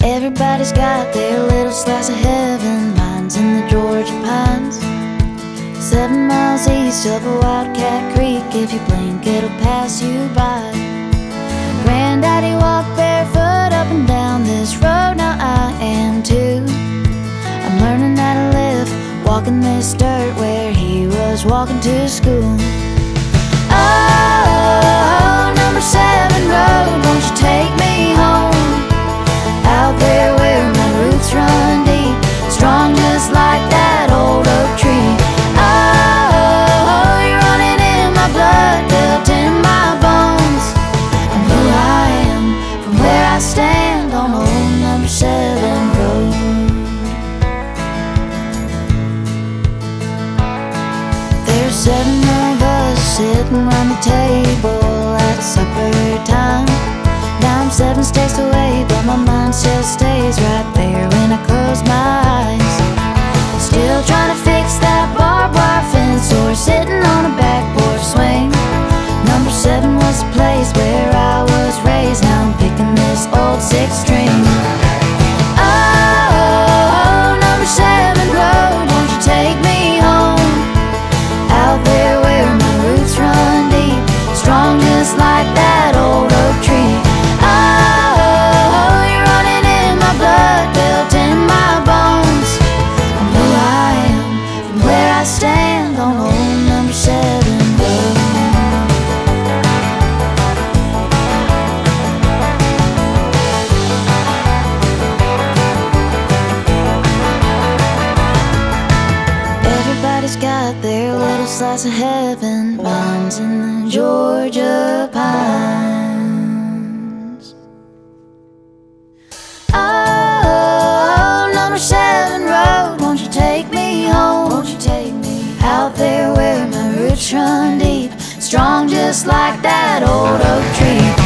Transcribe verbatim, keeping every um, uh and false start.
Everybody's got their little slice of heaven. Mine's in the Georgia pines, seven miles east of a Wildcat Creek. If you blink, it'll pass you by. Granddaddy walked barefoot up and down this road, now I am too. I'm learning how to live, walking this dirt where he was walking to school. Oh, number seven road, won't you take me home? Out there where my roots run deep, strong just like that old oak tree. Oh, you're running in my blood, built in my bones. I'm who I am, from where I stand on old number seven road. There's seven of us sitting around the table at supper time. Now I'm seven states away, but my mind still stays right there when I close my eyes. Still trying to fix that barbed wire fence, or sitting on a back porch swing. Number seven was the place where I was raised. Now I'm picking this old six string. Oh, number seven road, won't you take me home? Out there where my roots run deep, strong just like that old oak tree. Stand on old number seven road. Everybody's got their little slice of heaven. Mine's in the Georgia pines. Oh, number seven road, won't you take me home? Won't you take me out there where my roots run deep, strong just like that old oak tree.